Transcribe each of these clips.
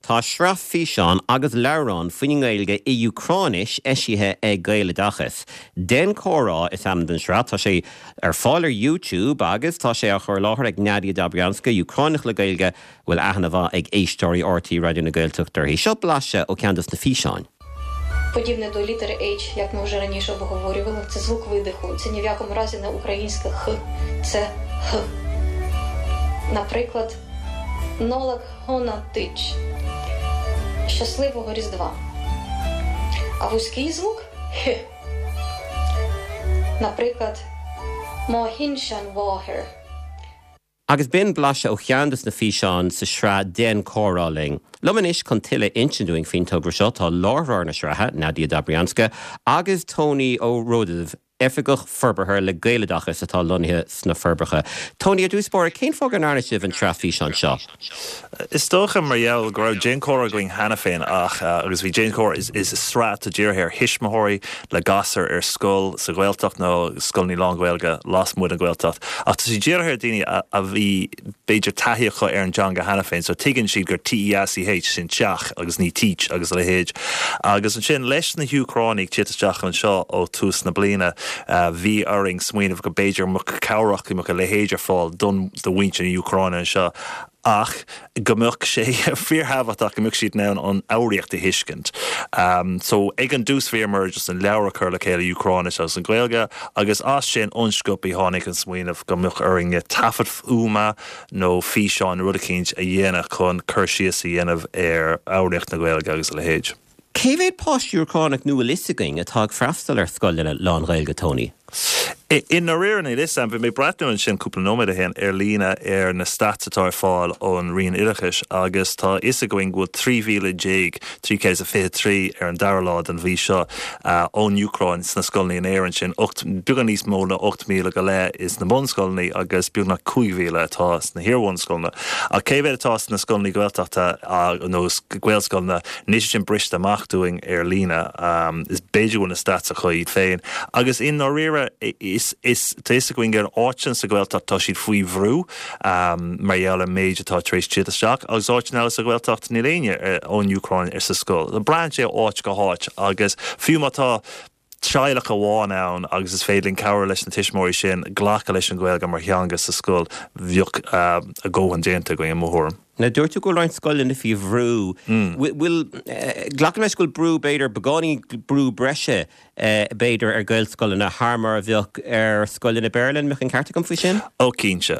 Tá shraf físeán agus lerán faoin gailge I Ucráinis eisithe ag gaile dachas. Den córá is am den shraf, tá sé ar fáil ar YouTube agus tá sé a chur láthir ag Nadia Dobryanska, Ucráinich le gailge bhfuil aithne ag éistóirí RT Radio na Gaeltachtar. Hí seo blase ó ceantas na físeán. Подібне до літери H, як ми вже раніше обговорювали, це звук видиху. Це ні в якому разі не українське Х, це Х. Наприклад, Нолак Гонатич. Щасливого Різдва. А вузький звук Х. Наприклад, Mohínshan Váhir. Agus bin blase ó cheandas na físeán sa shrá den córáling. Lumanis chun tuile inseanúing fin togra seo tá láthrar na sreatha, Nadia Dobryanska, agus Tony O'Rodov, efigach ferberthair le gaile dachas atá lonithe sna ferbercha. Tony, a dús bór, cén fóg an airnaisibh an shrá físeán seo? Is tócha Marielle go Jane Cora going hana féin ach agus bhí Jane Cora is strat a dear here hismahori le gasar skull sa Gaeltacht no sculní long Gaelga last mud an Gaeltacht ach tá dear here dini a bhí beidir tahiacha an John go hana féin so tigan siad gur TEACH sin teach agus ní teach agus le héid agus an sin leis na Ucráinnig títeach an seo ó tús na blina bhí aring smuoineh go beidir mu cowrach mu le héidir fáil dun the winch in Ucraine an seo ach gomach sé fearhafatach gomach siad now an áireachta hiiscint. So ag an dús féarmar just an leabhar le chéile Ucráine as an Gaeilge agus as sin onscopi hánig an smuoineh gomach aring tafad úma nó físeán rudacíns a dhéanach chun chuirsíos a dhéanamh áireacht na Gaeilge agus le héid. Céhéad páistú Ucráinach nua lisagaing atá freastal ar scoilile lán Gaeilge, Tony? In na réir ní this bhí mé bratú an sin cúpla nóid hen lína na statatá fáil ón rion irichis agus tá is a going go 3,053 an darlád an bhí seo ón Ucráin na scoilnaí an éan sin bugan níos mó na 8,000 go le is na bonscoilnaí agus bu na 5,000 atá na hirirhain scoilna. A céhhéad atá na scoilnaí Gaeltachta nó Gaelscoilna níos sin brist amachúing lína is béidir na stat a chuid féin. Agus in na réire is téiste going an áin sa Gaeltacht tá siad faoi bhrú Marielle méid atá trééis títeach agus áit ná sa Gaeltacht ní léine ón Ucráin ar sa scoil. The brand sé áit go háit agus fiú mátá Tráilech a bháin ann agus is féidirlín cabhar leis na tuismóirí sin ghlacha leis an Gaeilge mar theangas sa scoil bheoh a ggóhan déanta going an mthóram. Na dúirtu go lein scoilin na fí bhrú. Bhfuil ghlachan leis go brú beidir begáí brú breise beidir ar Gael scoilin na harmar a bheoh ar scoilin na Berlin mech an carta gom faoi sin? Ó cínse.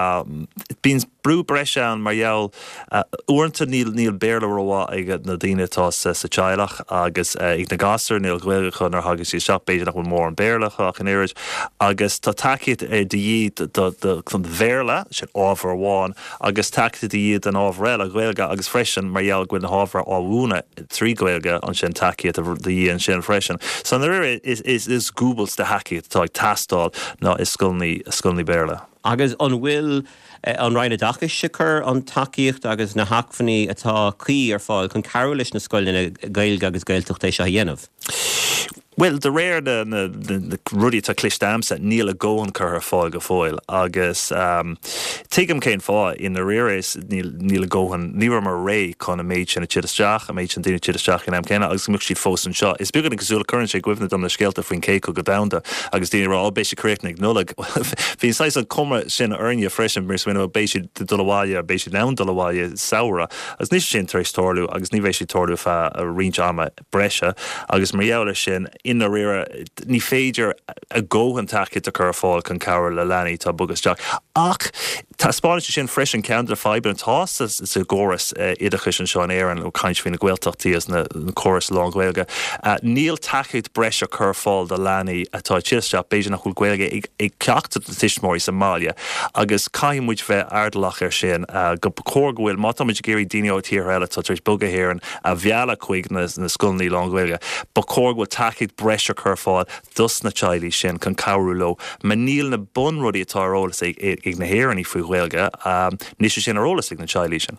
Bíns brú breise an Marielle uanta níl béle roá ag na daonatá sa teilech agus ag na gasar níl Gaeilge chun ar hagus í seach beidir nach bhfuil mór an béirlach ach an éirid agus tá takeíad de dhéad chun bhéirle sin ábhar bháin agus takeíad de dhéad an ábhréil a Gaeilge agus freisin Marielle gfuil na ábhar áhúna trí Gaeilge an sin takeíad de dhéad sin freisin. So na réir is Googles de hakeíad tá ag tastáil ná is sculnaí béirle. Agus an bhfuil an rhaine dachas sicr an takeíocht agus na hacfaní atá chuí ar fáil chun carú leis na scoilina Gaeilge agus Gaeltacht é seo dhéanamh. Well, the rare the ruddy to clistamsa níl a ggóin chur fáil go fáil agus tuigim céin fá in the rare is níl a ggóhan níor mar ré chun a méid sin a tíisteach a méid sin daine tíisteach in am céna agus much siad fós an seo. Is bigad an gosúla chuann sé gcuimhna dom na scéalta faoin céico go damda agus daine rá béisi créitnig nulag. Bhín sais an cuma sin airne freisin mar swinna béisi dulháile béisi ná dulháile saora agus níos sin tar tóirú agus ní bhéisi tóirú fa a ringe ama breise agus Marielle sin in na réire ní féidir a ggóhan takeíad a chur fáil chun cabhar le leanaí tá bugus teach. Ach tá Spáiniste sin freisin ceantar fibre an tá sa góras idachas an seo an éan ó caiint faoin na Gaeltachtaí as na choras lá Gaeilge. Níl takeíad breis a chur fáil de leanaí atá tíisteach beidir nach chuil Gaeilge ag ceachta na tuismóirí Somália agus caiimmuid bheith ardalach ar sin go cór bhfuil má táid géirí daine ó tíor eile tá tríéis buga héan a bheala chuig na sculnaí lá Gaeilge. Ba cór bhfuil takeíad breis a chur fáil dus na teilí sin chun cabhrú lo. Ma níl na bun rudí atá rólas ag na héireann faoi Gaeilge ní sé sin rólas ag na teilí sin.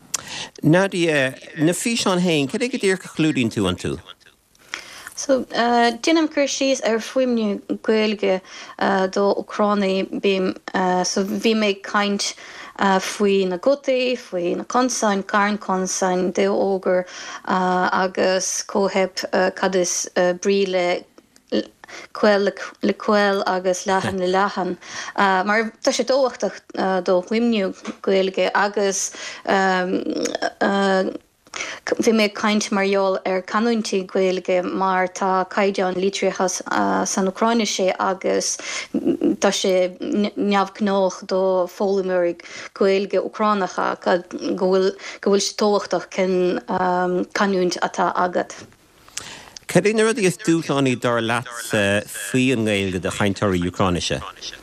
Nadia, na físeán hain, cad ag go dtír chlúdín tú an tú? So, dinam Kirshis fuimniu Gaeilge do Ucránaí bím, so bhí mé kaint faoi na gotaí, faoi na consáin, cairn consáin, de ógur agus cóheb cad is brí le cuil agus lehan le lehan. Mar tá sé dóhachtach dó huimniú Gaeilge agus bhí mé caint marall canúintí Gaeilge mar tá caideán lítrichas san Ucráine sé agus tá sé neamhgnách do fólamúrig Gaeilge Ucránacha go bhfuil sé tóhachtach cin canúint atá agad. Cedí na rudí is dúláí dar leat faoi an Gaeilge de chainteoirí Ucráinise?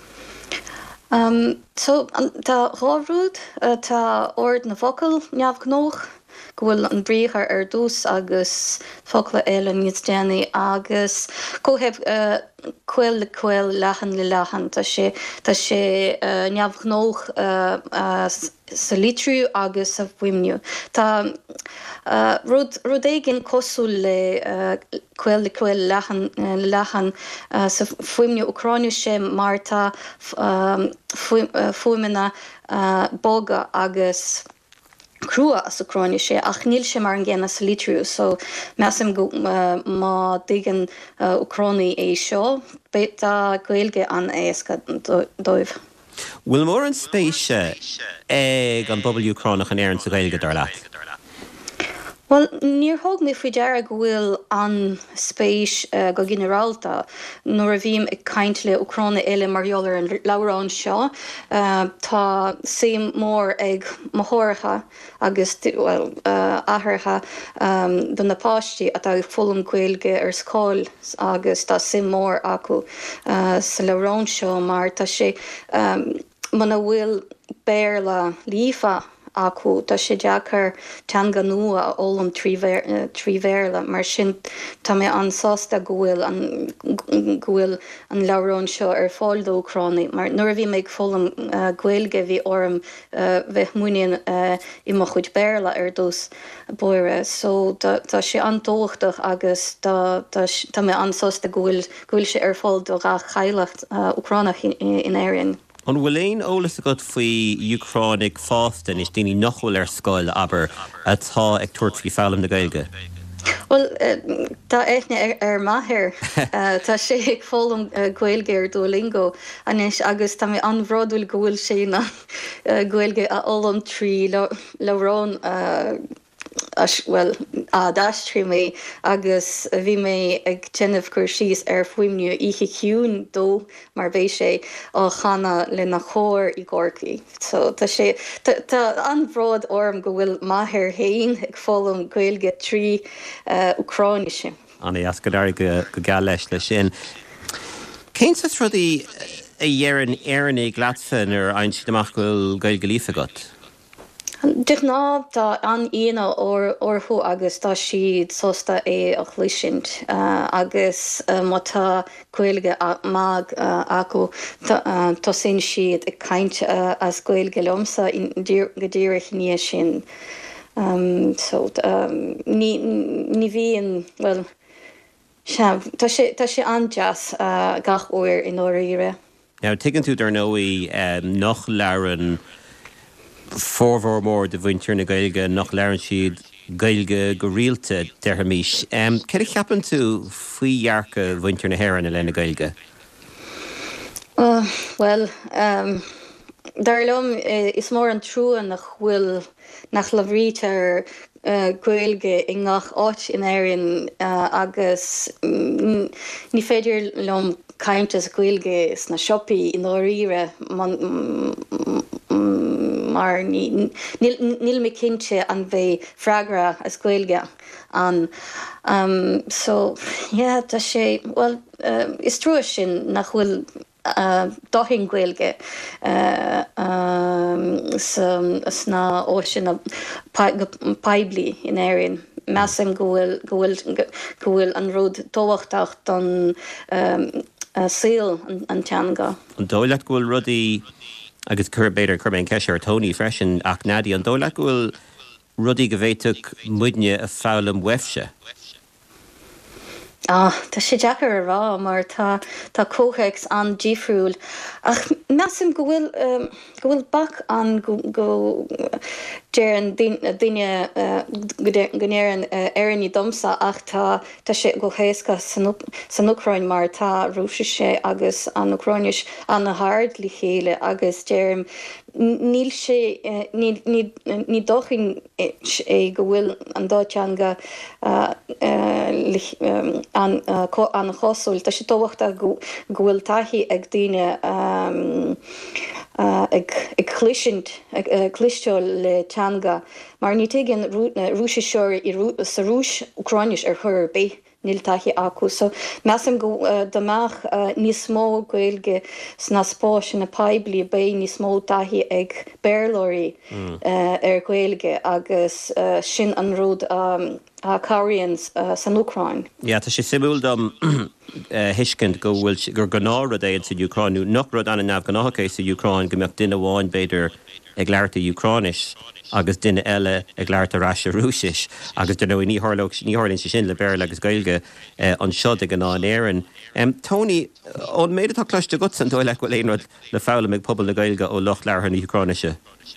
So tá ráhrúd tá ord na focail neamhgnách go bhfuil an bríochar dús agus focail eile níos déanaí agus cóheb cuil le cuil lechan le lechan tá sé neamhgnách sa litriú agus sa bhuimniú. Tá rud éigin cosú le cuil le cuil lechan sa bhuimniú Ucráinise mar tá fuimena bóga agus crua as Ucráinise ach níl sé mar an ggéanana sa litriú, so measim go má digan Ucránaí é seo, tá Gaeilge an éasca dóibh. Bhfuil mór an spéise ag an bobal Ucránach an éireann sa Gaeilge dar leat? Well, níor thug mé faoi dearg bhfuil an spéis go generalta nuair a bhím ag caint le Ucráine eile marheolar an leabhrán seo, tá sim mór ag mothracha agus atharcha don na páistí atá ag folam Gaeilge ar scáil agus tá sim mór acu sa leabhrán seo mar tá sé mana bhfuil béarla lífa acu tá sé deachar teanga nua ólam trí bhéarla mar sin tá mé ansásta go bhfuil an leabhrán seo ar fáil do Ucránaí, mar nuair a bhí méid folam Gaeilge bhí orm bheith muíonn i mo chuid béarla ar dús buire, so tá sé antóchtach agus tá mé ansásta go bhfuil sé ar fáil do ga chaileacht Ucránach in éireann. An bhfuil éon ólas a go faoi Ucráinnig fástan is daoine nachhfuil ar scáil aber atá ag tuairt faoi feallam na Gaeilge? Well, tá éithne ar maithir tá sé ag fólam Gaeilge ar Duolingo anis agus tá mé anbhrádúil go bhfuil sé na Gaeilge a ólam trí leabhrán dáistrí mé agus bhí mé ag déanamh gur síos ar fuimniú ihe ciún dó mar bhéh sé á chana le na chóir i Gorcaí. So tá anbhrád orm go bhfuil maithir héin ag fólam Gaeilge trí Ucráinise. Anna as go gal leis le sin. Cén sa rudí a dhearann éireannig leatfin ar ein siad amach goil Gaeilge lífa agat? Dich ná tá an íana orthú agus tá siad sosta é a chluisint agus má tá Gaeilge mag acu tá sin siad ag caint as Gaeilge lomsa go ddíreach níos sin. So ní bhíon, well, tá sé anjas gach uair in áiríre. Now, tuigeann tú dar nóí nach learan fórmhór mór de bhaintear na Gaeilge nach learan siad Gaeilge go rialta deartha míis. Cad cheapann tú faoi dhearca bhaintear na hÉireann le na Gaeilge? Well, dar lom is mór an trúan nach bhfuil nach labhrítar Gaeilge i ngach áit in éireann agus ní féidir lom caintas Gaeilge is na siopaí in áiríre mar níl mé cinnte an bheith freagra as Gaeilge an. So, yeah, tá sé, well, is trúa sin nach bhfuil dohin Gaeilge sna óisina paibli in éireann. Measim go bhfuil an rud tóhachtach don síl an teanga. An dóileat go bhfuil rudaí agus beidir churbéin ceise ar tóní freisin ach nádí an dóileat go bhfuil rudaí go bhféiteach muidne a fálam wefse. Tá sé Jackar rá mar tá cóheics an ddífriúil. Ach meam go bhfuil bach an go déan duine gonéan éirí domsa ach tá sé go héasca san Ucrain mar tá rúise sé agus an Ucrainis an na hard lí chéile agus déirm níl sé ní dochin é go bhfuil an dáteanga an chosúil, tá sé tóhachtta go bhfuil taithí ag duine ag clisteol le teanga, mar ní tegin rúise seir sa rúis Ucrainis ar chur bé. Níl taithí acu. So meam go damach níos mó gailge sna spáis na peblií bé níos mó taithí ag bearlóirí ar gailge agus sin an rud Carians san Ucrain. Ja, tá sé simúil dom hiiscint go bhfuil gur gnára éiad sa Ucrainú nach rud anna nabh gnácha sa Ucrain go meach duine bháin beidir ag leirta Ucrainis agus duine eile ag leirta ráise rúsis agus du ní hálinn sin le beir agus gailge an siod ag an éan. Tony, ón méad atá cloiste gut san dóil le léonrad le fála ag pobl le gailge ó loch leirtha na Ucrainise.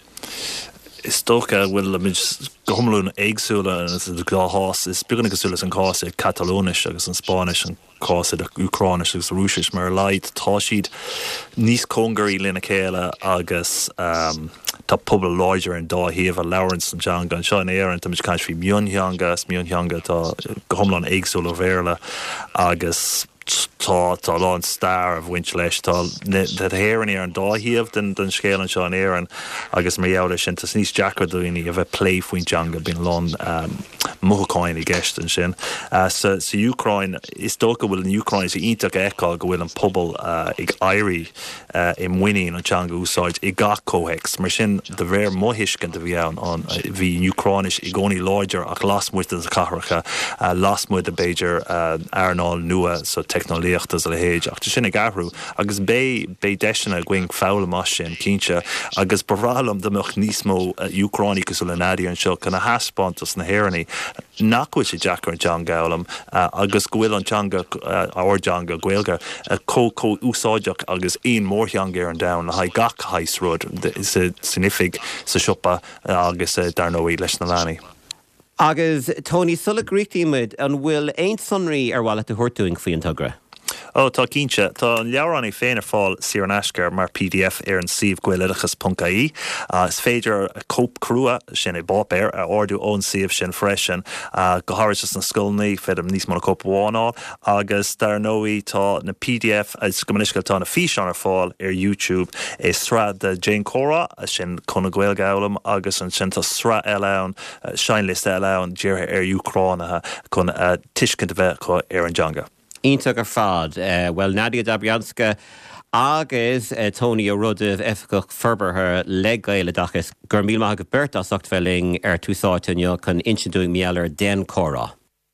Is stocha bhfuil mid gomlún éagsúla an gáhás is began agusúla an cása Catalónis agus an Spáis an cása Ucráinis agus Rúsis mar leid tá siad níos congarí lena chéile agus tá pobl láidir an dáhíomh a Lawrence an teanga an seán éan tá mis caiint fhí Miontheanga tá gomlán éagsúla bhéirla agus tá lán star a bhaint leis tá héann ar an dáhíomh den scéal an seán éan agus mar eabhla sin tas níos Jackar dúine a bheith plé faoin teanga bín lán muthacáin i gceist an sin. Sa Ucrain is dócha bhfuil an Ucrain sa ionach eáil go bhfuil an pobl ag éirí i muoine an teanga úsáid i gach cóheics mar sin de bhéir móthaiscint a bhí ann bhí Ucráinis i gcónaí láidir ach lasmuid an cathracha lasmuid a Beiidir airnáil nua so technolíochttas le héid ach sin ag ahrú agus bé deisina going fála más sin cínte agus bhrálam domach níos mó Ucránicus le nádaí an seo chuna haspáintas na hhéireannaí nachhuiil sé Jackar an teanga elam agus go bhfuil an teanga áirteanga gailge có úsáideach agus aon mórtheanga ar an dam na haid gach haisród is sinifig sa siopa agus darnóí leis na leanaí. Agus Tony sulla grítíimiid an bhfuil ein sonraí ar bhla a thuirtúing faoin tugra. Tá cínte, tá an leabhraní féin ar fáil siar an eisceir mar PDF ar an siomhghuileachas.ie. Is féidir cóp crua sin i bápéir a orú ón siomh sin freisin go háiris na sculnaí féidir níos mar cóp bháináil agus dar nóí tá na PDF is go muniscail tá na físeán ar fáil ar YouTube is sra de Jane Cora sin chuna ghailge elam agus an sin tá sra eile sein list eile deartha ar Ucránathe chun tuiscint bheith chu ar an teanga. Ínta gur fad, well Nadia Dobryanska agus Tony ó rudh efgach ferberthe le gaile dachas gur míl maith go beirt as felling ar túsáitinne chun inseúing meallar den Cora.